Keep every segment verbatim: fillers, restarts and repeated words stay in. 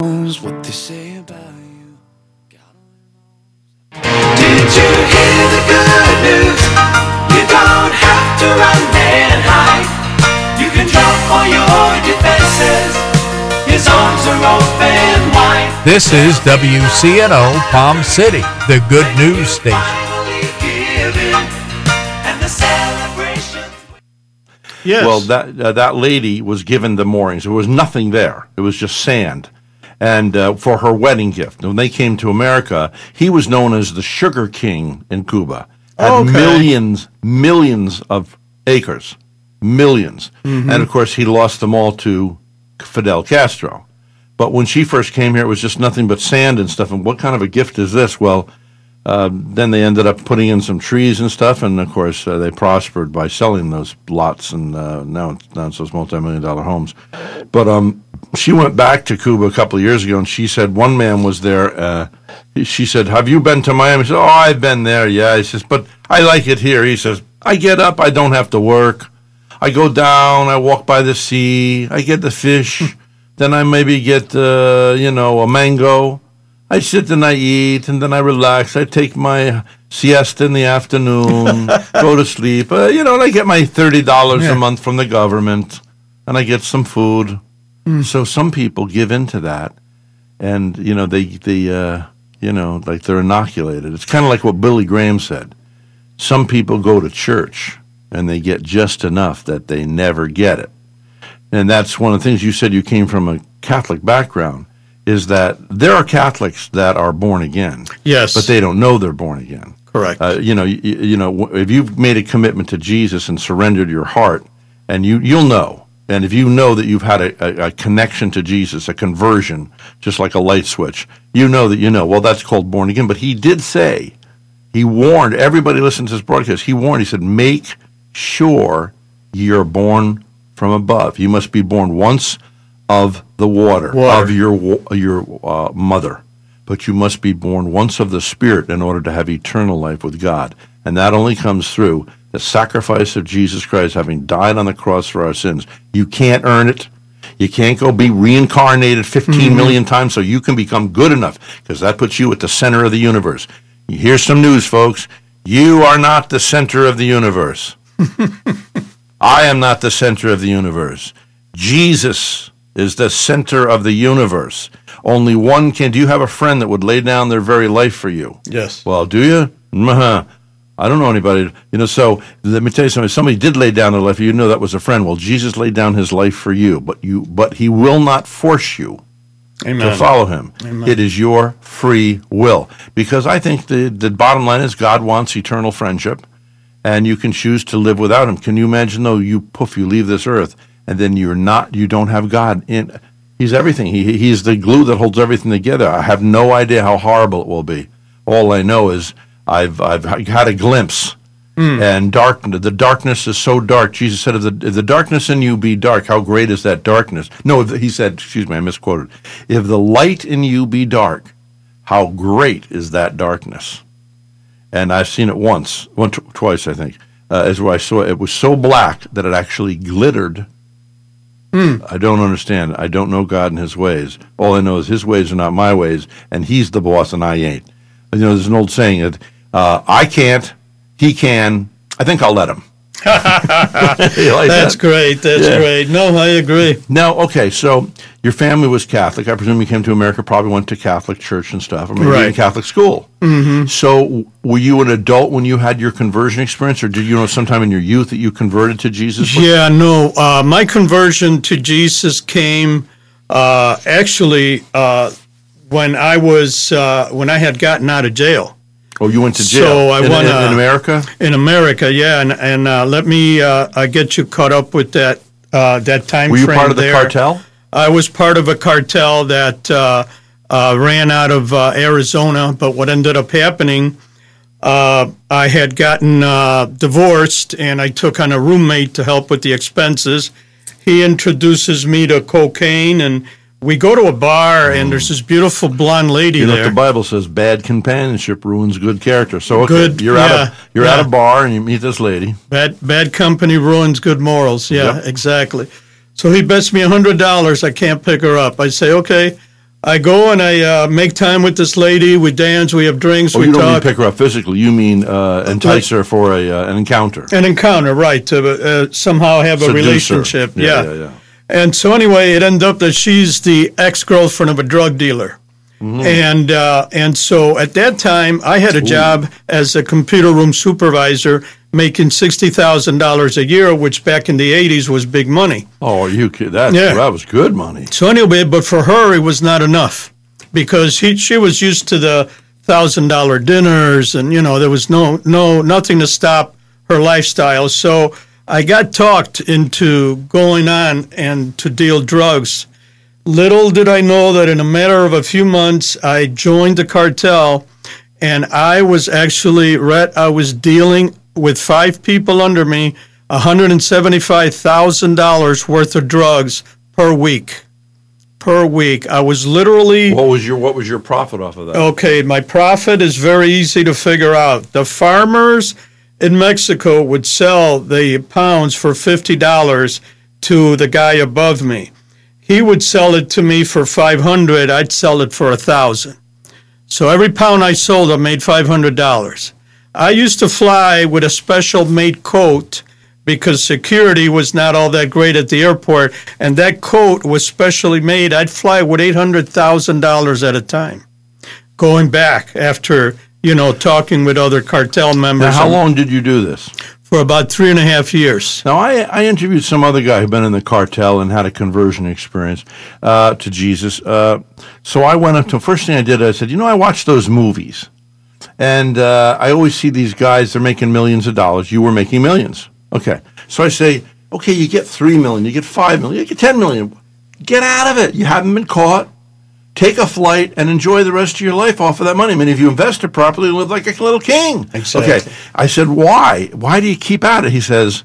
What they say about you. Did you hear the good news? You don't have to run and hide. You can drop all your defenses. His arms are open wide. This is W C N O Palm City, the good news station. Yes. Well, that uh, that lady was given the moorings. There was nothing there. It was just sand. And uh, for her wedding gift. When they came to America, he was known as the Sugar King in Cuba. Had Okay. millions, millions of acres. Millions. Mm-hmm. And, of course, he lost them all to Fidel Castro. But when she first came here, it was just nothing but sand and stuff. And what kind of a gift is this? Well, uh, then they ended up putting in some trees and stuff. And, of course, uh, they prospered by selling those lots. And uh, now, it's, now it's those multi-million dollar homes. But um, she went back to Cuba a couple of years ago, and she said one man was there. Uh, she said, have you been to Miami? She said, oh, I've been there, yeah. He says, but I like it here. He says, I get up, I don't have to work. I go down, I walk by the sea, I get the fish. Then I maybe get, uh, you know, a mango. I sit and I eat, and then I relax. I take my siesta in the afternoon, go to sleep. Uh, you know, and I get my thirty dollars Yeah. a month from the government, and I get some food. So some people give into that, and, you know, they, they uh, you know, like they're inoculated. It's kind of like what Billy Graham said. Some people go to church, and they get just enough that they never get it. And that's one of the things you said. You came from a Catholic background, is that there are Catholics that are born again, Yes. but they don't know they're born again. Correct. Uh, you know, you, you know, if you've made a commitment to Jesus and surrendered your heart, and you, you'll know. And if you know that you've had a, a, a connection to Jesus, a conversion, just like a light switch, you know that you know. Well, that's called born again. But he did say, he warned everybody listening to this broadcast. He warned. He said, make sure you're born from above. You must be born once of the water, Water. of your wa- your uh, mother, but you must be born once of the Spirit in order to have eternal life with God, and that only comes through the sacrifice of Jesus Christ, having died on the cross for our sins. You can't earn it. You can't go be reincarnated fifteen million times so you can become good enough, because that puts you at the center of the universe. Here's some news, folks. You are not the center of the universe. I am not the center of the universe. Jesus is the center of the universe. Only one can. Do you have a friend that would lay down their very life for you? Yes. Well, do you? Mm-hmm. I don't know anybody. You know, so let me tell you something. If somebody did lay down their life for you, you know that was a friend. Well, Jesus laid down his life for you, but you, but he will not force you Amen. to follow him. Amen. It is your free will. Because I think the, the bottom line is God wants eternal friendship, and you can choose to live without him. Can you imagine, though, you poof, you leave this earth, and then you're not, you don't have God in. He's everything. He He's the glue that holds everything together. I have no idea how horrible it will be. All I know is I've I've had a glimpse, and dark. The darkness is so dark. Jesus said, "If the if the darkness in you be dark, how great is that darkness?" No, he said, excuse me, I misquoted. If the light in you be dark, how great is that darkness? And I've seen it once, once, twice, I think. Uh, is where I saw it. It was so black that it actually glittered. I don't understand. I don't know God and his ways. All I know is his ways are not my ways, and he's the boss and I ain't. You know, there's an old saying that uh, I can't, he can, I think I'll let him. You like That's that? great. That's Yeah. great. No, I agree. Now, okay, so your family was Catholic. I presume you came to America, probably went to Catholic church and stuff, or maybe Right. in Catholic school. Mm-hmm. So were you an adult when you had your conversion experience, or did you know sometime in your youth that you converted to Jesus? Yeah, no. Uh, my conversion to Jesus came uh, actually uh, when I was uh, when I had gotten out of jail. Oh, you went to jail So I in, wanna- in, in America? In America, yeah, and and uh, let me uh, uh, get you caught up with that uh, that time Were you frame part of the there. cartel? I was part of a cartel that uh, uh, ran out of uh, Arizona, but what ended up happening, uh, I had gotten uh, divorced, and I took on a roommate to help with the expenses. He introduces me to cocaine, and we go to a bar, and there's this beautiful blonde lady You know there. what the Bible says, bad companionship ruins good character. So okay, Good, you're at yeah, a you're at yeah. a bar and you meet this lady. Bad bad company ruins good morals. Yeah, Yep. exactly. So he bets me a hundred dollars I can't pick her up. I say, okay, I go and I uh, make time with this lady. We dance, we have drinks, Oh, we you don't mean talk. pick her up physically. You mean uh, entice her for a uh, an encounter. An encounter, right, to uh, somehow have a Seduce her. relationship. Yeah, Yeah. yeah, yeah. And so anyway, it ended up that she's the ex-girlfriend of a drug dealer. Mm-hmm. And uh, and so at that time, I had a job as a computer room supervisor making sixty thousand dollars a year, which back in the eighties was big money. Oh, are you kidding? That, Yeah. that was good money. So anyway, but for her, it was not enough because he, she was used to the thousand dollar dinners, and you know there was no no nothing to stop her lifestyle. So I got talked into going on and to deal drugs. Little did I know that in a matter of a few months, I joined the cartel, and I was actually Rhett, I was dealing with five people under me, one hundred seventy-five thousand dollars worth of drugs per week. Per week. I was literally, What was your What was your profit off of that? okay, my profit is very easy to figure out. The farmers in Mexico would sell the pounds for fifty dollars to the guy above me. He would sell it to me for five hundred dollars. I'd sell it for one thousand dollars. So every pound I sold, I made five hundred dollars. I used to fly with a special made coat because security was not all that great at the airport, and that coat was specially made. I'd fly with eight hundred thousand dollars at a time, going back after, you know, talking with other cartel members. Now, how long did you do this? For about three and a half years. Now, I, I interviewed some other guy who'd been in the cartel and had a conversion experience uh, to Jesus. Uh, so I went up to, first thing I did, I said, you know, I watch those movies. And uh, I always see these guys, they're making millions of dollars. You were making millions. Okay. So I say, okay, you get three million, you get five million, you get ten million. Get out of it. You haven't been caught. Take a flight and enjoy the rest of your life off of that money. I mean, if you invest it properly, you live like a little king. Exactly. Okay. I said, why? Why do you keep at it? He says,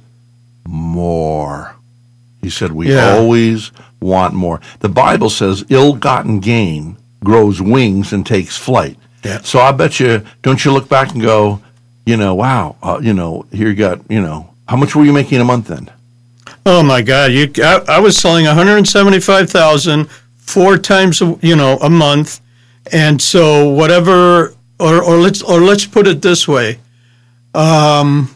more. He said, we Yeah. always want more. The Bible says, ill-gotten gain grows wings and takes flight. Yeah. So I bet you, don't you look back and go, you know, wow, uh, you know, here you got, you know, how much were you making a month then? Oh my God! You, I, I was selling one hundred seventy-five thousand four times, a, you know, a month, and so whatever, or or let's or let's put it this way. Um.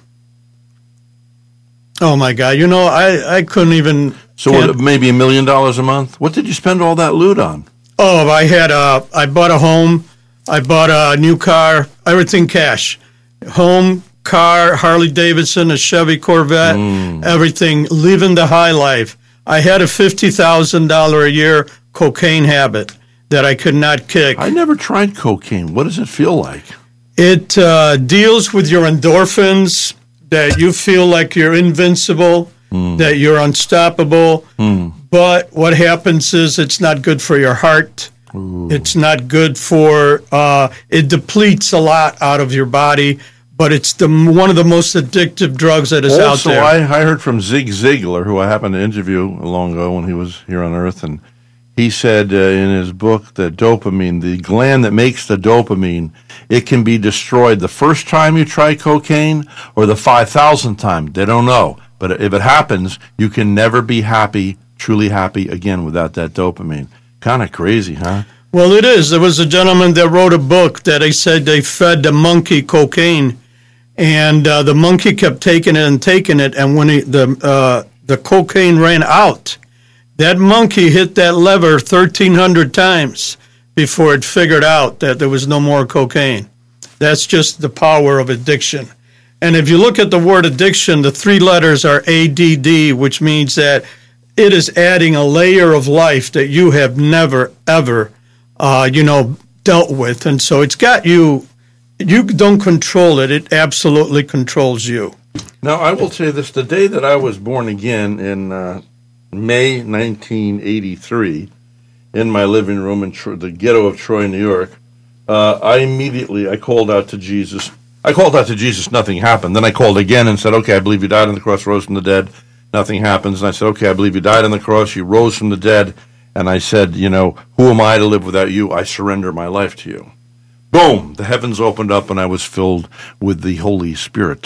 Oh my God! You know, I, I couldn't even. So can't- what, maybe a million dollars a month? What did you spend all that loot on? Oh, I had a. I bought a home. I bought a new car. Everything cash. Home, car, Harley Davidson, a Chevy Corvette, everything. Living the high life. I had a fifty thousand dollar a year cocaine habit that I could not kick. I never tried cocaine. What does it feel like? It uh, deals with your endorphins, that you feel like you're invincible, that you're unstoppable. But what happens is it's not good for your heart. It's not good for, uh, it depletes a lot out of your body, but it's the one of the most addictive drugs that is Also, out there. I, I heard from Zig Ziglar, who I happened to interview long ago when he was here on Earth, and he said uh, in his book that dopamine, the gland that makes the dopamine, it can be destroyed the first time you try cocaine or the five thousandth time. They don't know. But if it happens, you can never be happy, truly happy again without that dopamine. Kind of crazy, huh? Well, it is. There was a gentleman that wrote a book that he said they fed the monkey cocaine, and uh, the monkey kept taking it and taking it, and when he, the uh, the cocaine ran out, that monkey hit that lever thirteen hundred times before it figured out that there was no more cocaine. That's just the power of addiction. And if you look at the word addiction, the three letters are A D D, which means that it is adding a layer of life that you have never, ever, uh, you know, dealt with. And so it's got you, you don't control it. It absolutely controls you. Now, I will say this. The day that I was born again in uh, May nineteen eighty-three, in my living room in Tro- the ghetto of Troy, New York, uh, I immediately, I called out to Jesus. I called out to Jesus, nothing happened. Then I called again and said, okay, I believe you died on the cross, rose from the dead. Nothing happens. And I said, okay, I believe you died on the cross, you rose from the dead. And I said, you know, who am I to live without you? I surrender my life to you. Boom, the heavens opened up and I was filled with the Holy Spirit.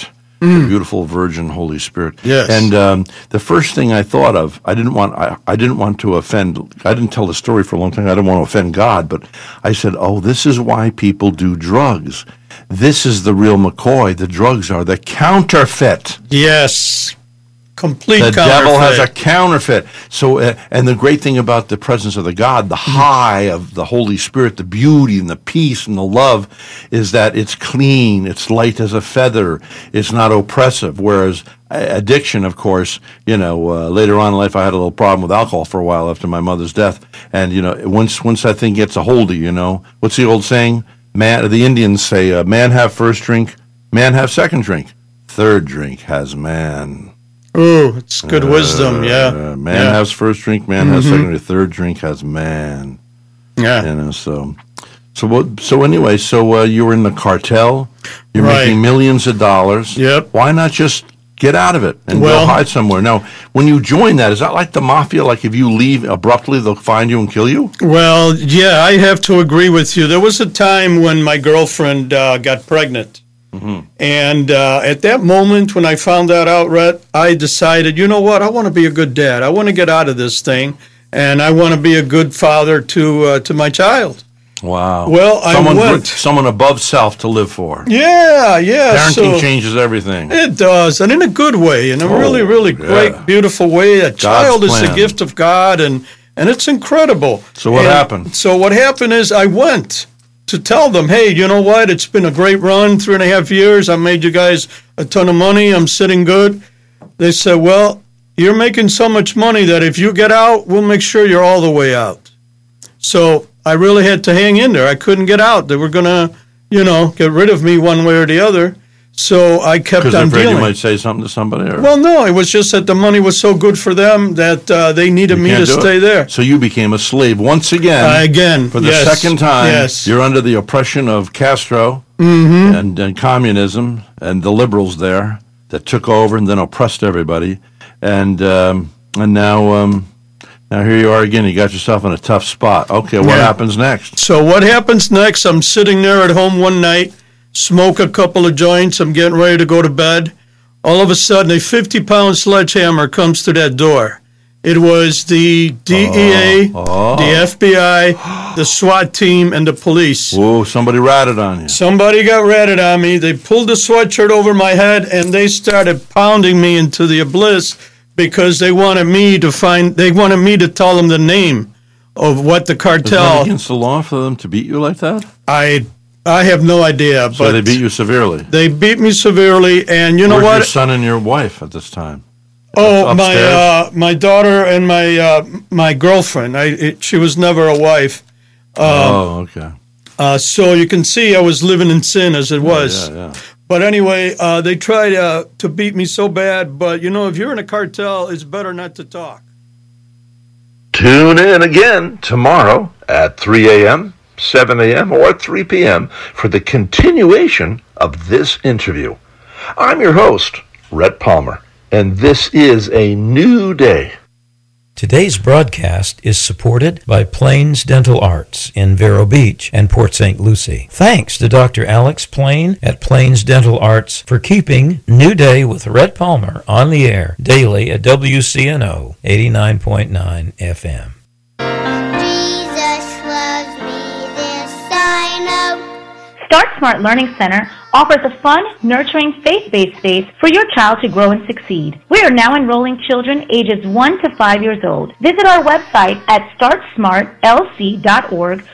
the beautiful Virgin Holy Spirit. Yes. And um, the first thing I thought of, I didn't want, I, I didn't want to offend. I didn't tell the story for a long time. I didn't want to offend God, but I said, "Oh, this is why people do drugs. This is the real McCoy. The drugs are the counterfeit." Yes. Complete The counterfeit. devil has a counterfeit. So, uh, and the great thing about the presence of the God, the high of the Holy Spirit, the beauty and the peace and the love, is that it's clean, it's light as a feather, it's not oppressive. Whereas uh, addiction, of course, you know, uh, later on in life, I had a little problem with alcohol for a while after my mother's death. And, you know, once once that thing gets a hold of you, you know, what's the old saying? Man, the Indians say, uh, man have first drink, man have second drink. Third drink has man. Ooh, it's good wisdom, yeah. Uh, man yeah. has first drink, man has second drink, third drink has man. Yeah. You know, so so what so anyway, so uh, you were in the cartel, you're Right. making millions of dollars. Yep. Why not just get out of it and Well- go hide somewhere? Now, when you join that, is that like the mafia? Like if you leave abruptly, they'll find you and kill you? Well, yeah, I have to agree with you. There was a time when my girlfriend uh, got pregnant. And uh, at that moment, when I found that out, Rhett, I decided, you know what? I want to be a good dad. I want to get out of this thing, and I want to be a good father to uh, to my child. Wow. Well, I someone, went. Someone above self to live for. Yeah, yeah. Parenting so changes everything. it does, and in a good way, in a really, really yeah. great, beautiful way. A child is plan. a gift of God, and and it's incredible. So what And happened? So what happened is I went to tell them, hey, you know what? It's been a great run, three and a half years. I made you guys a ton of money. I'm sitting good. They said, well, you're making so much money that if you get out, we'll make sure you're all the way out. So I really had to hang in there. I couldn't get out. They were going to, you know, get rid of me one way or the other. So I kept Because they're on afraid dealing. you might say something to somebody? Or? Well, no, it was just that the money was so good for them that uh, they needed You me to can't do it. stay there. So you became a slave once again. Uh, again, For the yes, second time, yes. you're under the oppression of Castro and, and communism and the liberals there that took over and then oppressed everybody. And um, and now um, now here you are again. You got yourself in a tough spot. Okay, what Yeah. happens next? So what happens next? I'm sitting there at home one night, smoke a couple of joints. I'm getting ready to go to bed. All of a sudden, a fifty-pound sledgehammer comes to that door. It was the D E A, Oh. the F B I, the SWAT team, and the police. Whoa, somebody ratted on you. Somebody got ratted on me. They pulled the sweatshirt over my head, and they started pounding me into the abyss because they wanted me to find. They wanted me to tell them the name of what the Is that cartel. against the law for them to beat you like that? I I have no idea, So but they beat you severely. they beat me severely, and you know Where's what? your son and your wife at this time? Oh, my upstairs? uh, my daughter and my uh, my girlfriend. I it, she was never a wife. oh, okay. Uh, so you can see I was living in sin as it was. Yeah, yeah. But anyway, uh, they tried uh, to beat me so bad. But you know, if you're in a cartel, it's better not to talk. Tune in again tomorrow at three a.m., seven a.m., or three p.m. for the continuation of this interview. I'm your host, Rhett Palmer, and this is a new day. Today's broadcast is supported by Plains Dental Arts in Vero Beach and Port Saint Lucie. Thanks to Doctor Alex Plain at Plains Dental Arts for keeping New Day with Rhett Palmer on the air daily at W C N O eighty-nine point nine F M. Jesus loves me, this I know. Start Smart Learning Center offers a fun, nurturing, faith-based space for your child to grow and succeed. We are now enrolling children ages one to five years old. Visit our website at start smart l c dot org